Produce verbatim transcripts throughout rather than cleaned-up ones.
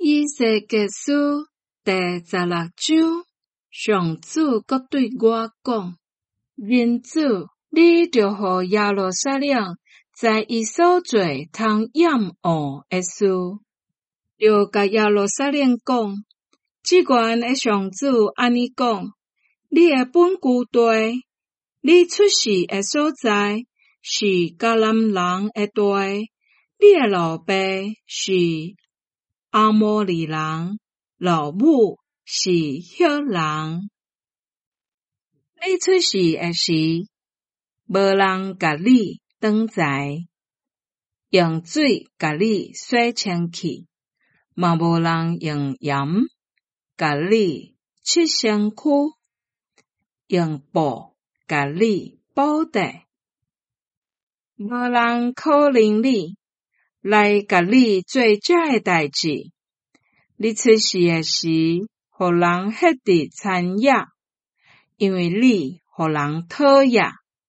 以西结书第十六章，上主阁对我讲：人子，你着互耶路撒冷在伊所做通厌恶的事，着甲耶路撒冷讲，即愿的上主安尼讲：你的本居地，你出世的所在是迦南人的地，你的老爸是阿摩利人，老母是赫人。你出世的时，无人甲你挡在，用水甲你洗清去，嘛无人用盐甲你拭身躯，用布甲你包带，无人可能你来甲你做这个代志。你出世的时，互人迄直参野，因为你互人讨厌。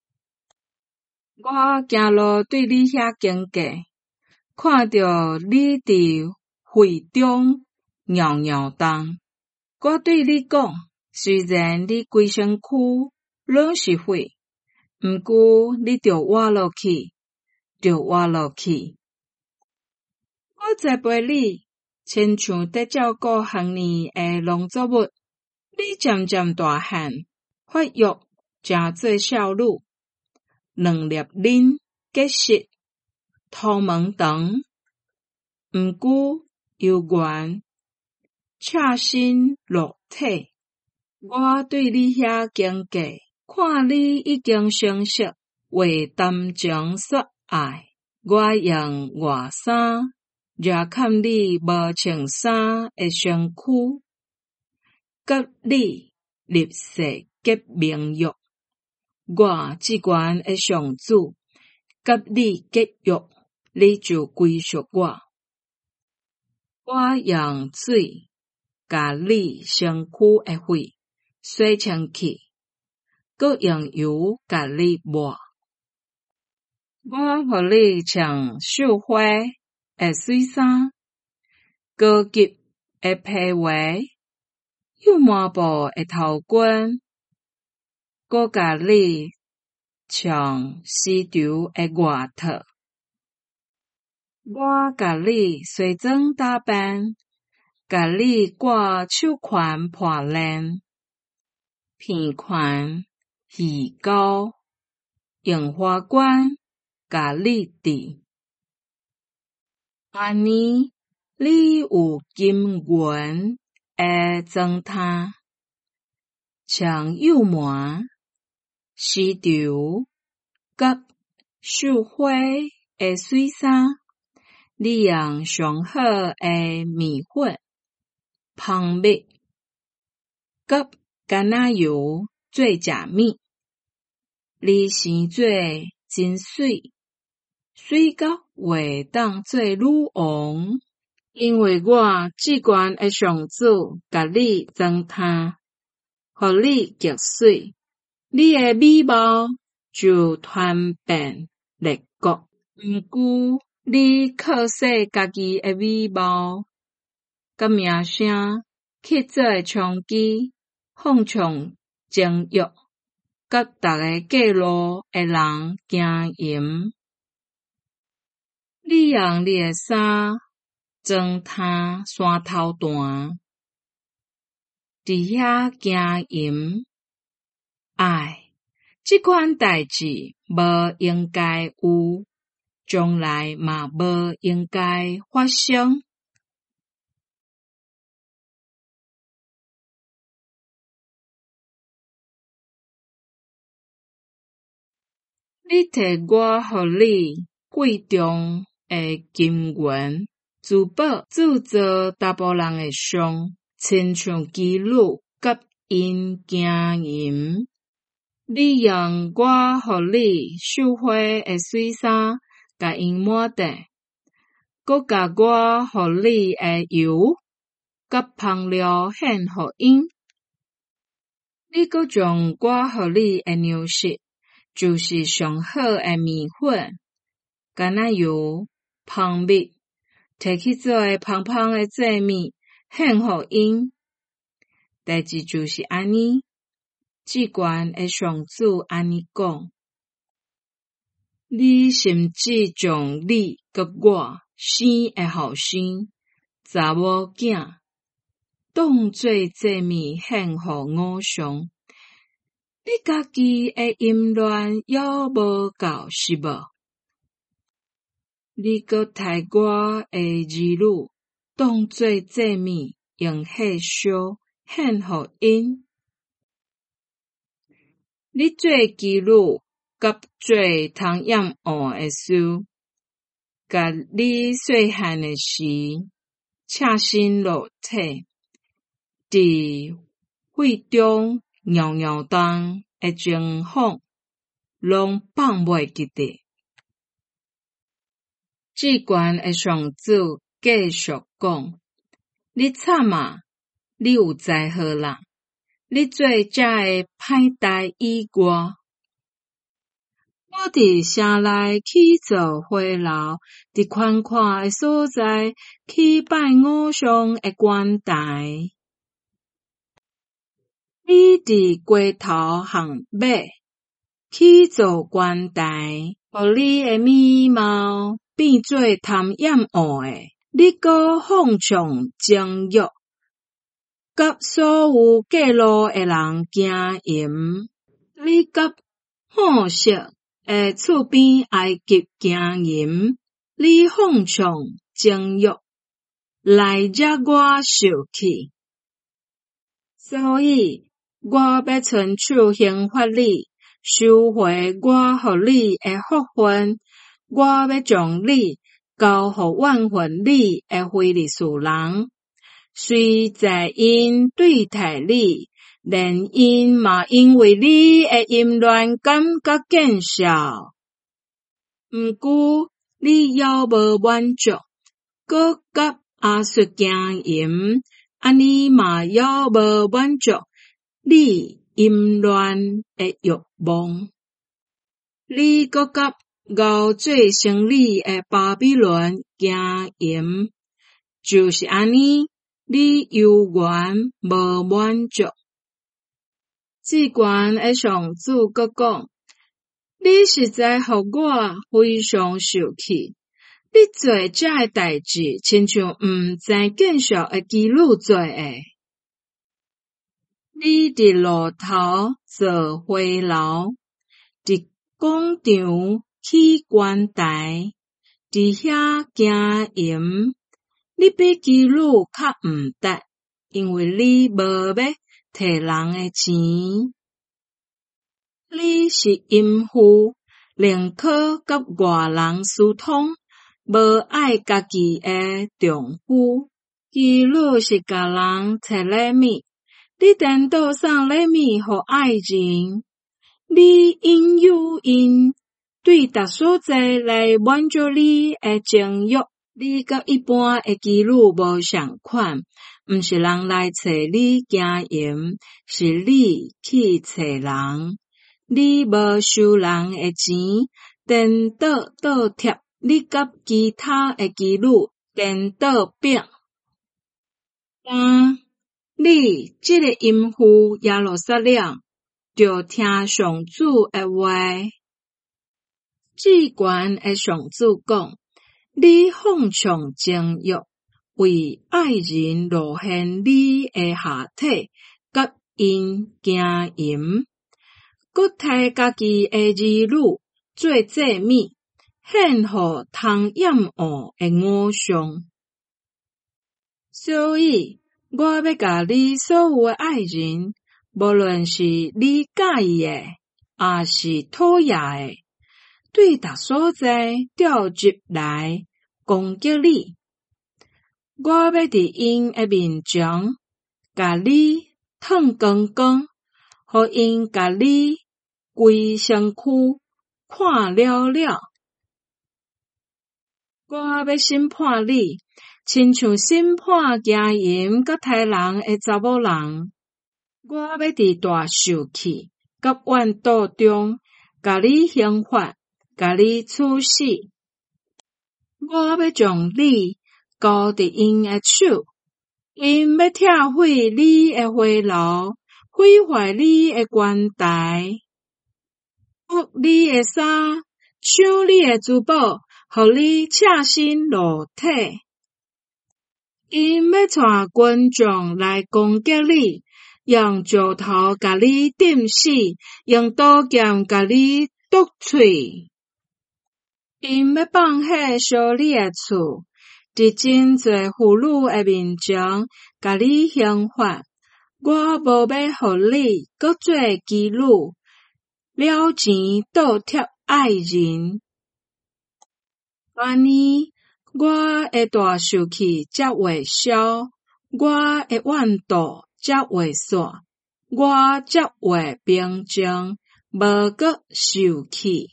我行路对你遐经过，看到你伫会中摇摇动。我对你讲，虽然你规身躯拢是血，毋过你着活落去，着活落去。我栽培你，亲像得照顾行年的农作物，你渐渐大汉，发育成做少女，两粒恁结实，头毛长，毋过又圆，赤身裸体。我对你遐经过，看你已经成熟，为谈情说爱，我用外衫热看你无穿衫的身躯，甲你立誓结盟约。我即愿的上主甲你结约，你就归属我。我用水甲你身躯的血洗清去，佮用油甲你抹。我互你穿绣花的水衫，高级的皮鞋，有抹布的头冠，佮甲你穿丝绸的外套。我甲你西装打扮，甲你挂手环破链、片环、鱼钩，用花冠甲你戴。安尼，你有金银的装饰，像幼麻、丝绸、甲绣花的水衫。你用上好的面粉、蜂蜜、甲橄榄油做食物，你生做真水，水到会当做女王。因为我至高的上主甲你装饰，互你极水，你的美貌就传遍列国。毋过，你靠说家己的美貌，甲名声去做娼妓，放纵情欲，甲逐个过路的人行淫。你用你的衫装饰山头段，伫遐行淫。唉，即款代志无应该有。将来嘛无应该发生。你摕我互你贵重的金元珠宝铸造查甫人的伤，亲像妓女甲因行淫。你用我互你绣花的水衫甲因抹带，佮甲我互你的油甲香料献互因。你佮将我互你的粮食，就是上好的面粉、橄榄油、蜂蜜， 摕去做诶芳芳诶祭物献互因。代志就是安尼，至悬诶上主安尼讲：你甚至将你甲我生诶后生查某囝当做祭物献互偶像，你家己诶淫乱犹无够是无？你阁刣我诶儿女当做祭物用火烧献互因。你做妓女，甲做通掩恶诶事，甲你细汉诶时，赤身裸体，伫血中摇摇动诶情况，拢放袂记得。至悬诶上主继续讲：你惨啊！你有灾祸啦！你做遮诶歹代以外，我伫城内去做花楼，伫宽阔诶所在去拜偶像诶官台。你伫街头巷尾去做官台，互你诶面貌变做贪掩恶诶，你阁放纵情欲，甲所有过路诶人行淫，你甲好色诶厝边埃及行淫，你放纵情欲来惹我生气，所以我要伸手刑罚你，收回我互你诶福分，我要将你交互怨恨你诶非利士人。虽在因对待你，连因嘛因为你诶淫乱感觉见笑。毋过你犹无满足，搁甲亚述行淫，安尼嘛犹无满足你淫乱诶欲望。你搁甲熬做生理诶巴比伦行淫，就是安尼。你犹原无满足，至悬诶上主阁讲：你实在互我非常生气。你做遮诶代志，亲像毋知见笑诶妓女做诶。你伫路头做花楼，伫广场起官台，伫遐行淫。你比妓女较毋值，因为你无要摕人诶钱。你是淫妇，宁可甲外人私通，无爱家己诶丈夫。妓女是甲人摕礼物，你颠倒送礼物互爱人，你引诱因对逐所在来满足你诶情欲。你甲一般诶妓女无相款，毋是人来找你行淫，是你去找人。你无收人诶钱，颠倒倒贴，你甲其他诶妓女颠倒并。但你即个淫妇耶路撒冷，着听上主诶话。至悬诶上主讲：你放纵情欲，为爱人露献你诶下体，甲因行淫，搁摕家己诶儿女做祭物，献互通掩恶诶偶像。所以，我要甲你所有诶爱人，无论是你介意诶，也是讨厌诶，对逐所在调集来攻击你。我要伫因诶面前，甲你烫光光，互因甲你规身躯看了了。我要审判你，亲像审判行淫甲杀人诶查某人。我要伫大受气甲怨妒中，甲你刑罚，甲你处死。我要将你勾伫因诶手，因要拆毁你诶花炉，毁坏你诶棺材，剥你诶衫，抢你诶珠宝，互你赤身裸体。因要带军将来攻击你，用石头甲你钉死，用刀剑甲你剁喙。因要放火烧你诶厝，伫真侪妇女诶面前甲你刑罚。我无要互你搁做妓女，了钱倒贴爱人。安尼，我诶大受气才会消，我诶怨妒才会煞，我才会平静，无搁受气。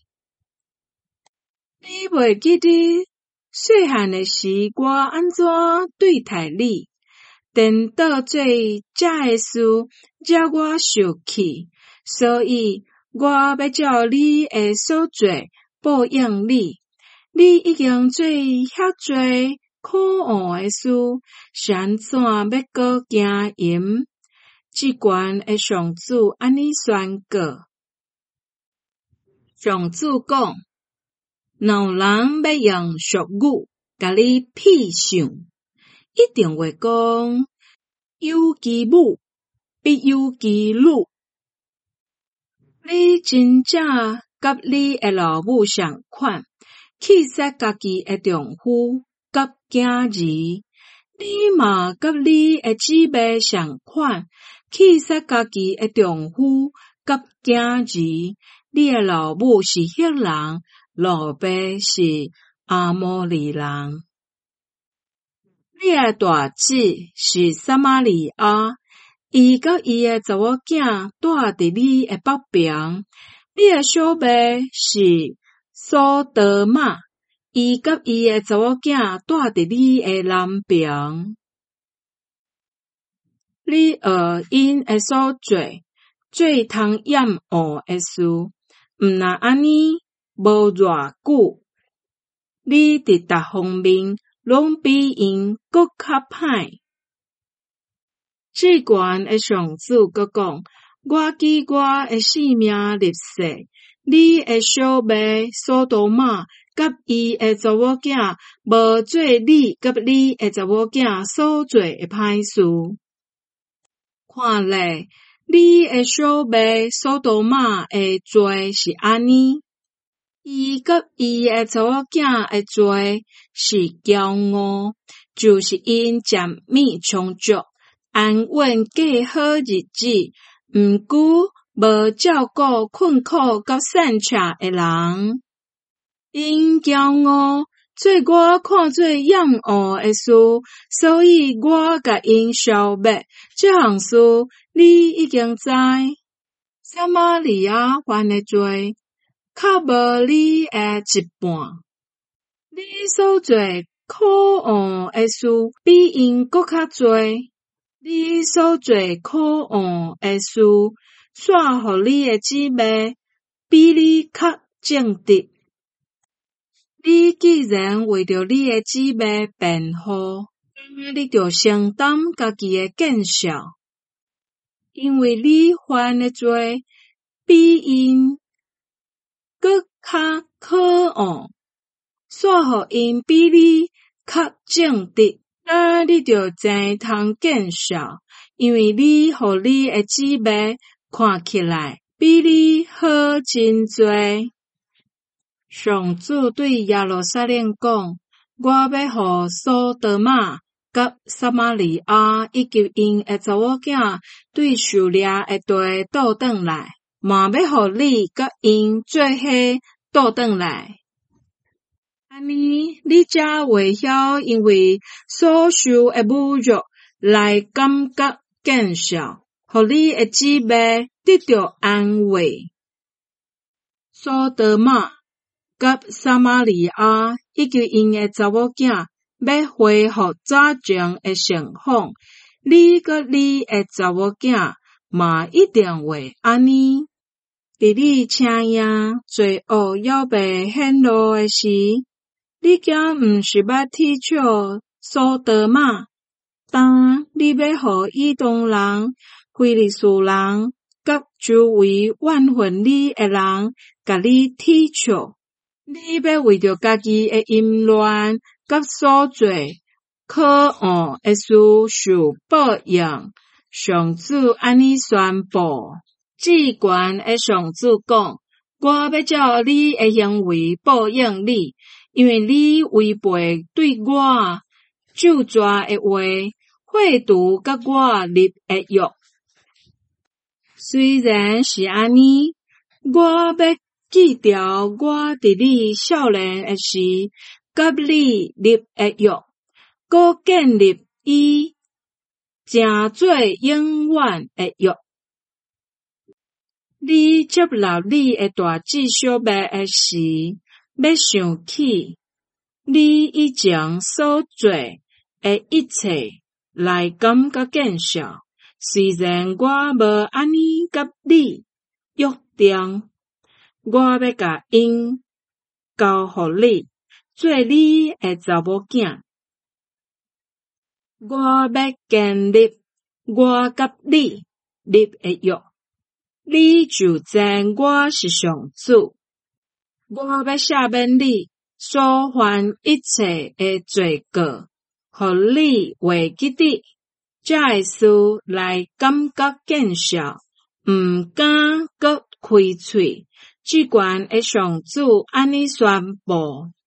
你袂记得细汉诶时，我安怎对待你？颠倒做遮诶事，惹我受气，所以我要照你诶所做报应你。你已经做遐多可恶诶事，是安怎要搁惊淫？即关诶上主安尼宣告。上主讲，若有人要用俗语甲你痞相，一定会讲有其母必有其女。你真正甲你诶老母相款，气杀家己诶丈夫甲囝儿，你嘛甲你诶姊妹相款，气杀家己诶丈夫甲囝儿。你诶老母是赫人，老爸是阿摩利人。你诶大姊是撒玛利亚，伊甲伊诶查某囝住伫你诶北边。你诶小妹是索多玛，伊甲伊诶查某囝住伫你诶南边。你学因诶所做最通厌恶诶事，毋若安尼，无偌久，你伫逐方面拢比因搁较歹。至悬诶上主阁讲，我记我诶性命立誓，你诶小妹索多玛甲伊诶查某囝无做你甲你诶查某囝所做诶歹事。看咧，你诶小妹索多玛诶罪是安尼，伊甲伊诶查某囝诶罪是骄傲，就是因占米充足，安稳过好日子，毋过无照顾困苦甲善车诶人。因骄傲做我看做厌恶诶事，所以我甲因消灭。这项事你已经知。撒玛利亚犯诶罪，较无你诶一半。你所做可恶诶事，比因搁较多。你所做可恶诶事，煞互你诶姊妹，比你较正直。你既然为着你诶姊妹辩护，你就承担家己诶见笑，因为你犯诶罪比因搁较可恶，煞互因比你较正直，那你就真通见笑，因为你互你诶姊妹看起来比你好真多。上主对耶路撒冷讲，我要互索多玛甲撒玛利亚以及因诶查某囝对受掠诶地倒转来，嘛要互你甲因做伙倒转来。安尼，你才袂晓因为所受诶侮辱来感觉见笑，互你诶姊妹得到安慰。索多玛甲撒玛利亚以及因诶查某囝要恢复早前诶情况，你甲你诶查某囝嘛一定会安尼。伫你青影罪恶要被显露诶时，你敢毋是捌铁笑所得嘛，当你要互异动人、非利士人、甲周围怨恨你诶人，甲你踢笑，你要为着家己诶淫乱甲所做可恶诶事受报应。上主安尼宣布，至悬诶上主讲，我要照你诶行为报应你，因为你违背对我咒詛诶话，亵渎甲我立诶约。虽然是安尼，我要记牢我伫你少年诶时甲你立诶约，搁建立伊诚做永远诶约。你接纳你诶大志小灭诶时，要想起你以前所做诶一切来感觉见笑。虽然我无安尼甲你约定，我要甲因交互你，做你诶查某囝。我要建立我甲你立诶约，你就知我是上主。我要赦免你所犯一切诶罪过，互你袂记得这诶事来感觉见笑，毋敢搁开喙。至悬诶上主安尼宣布。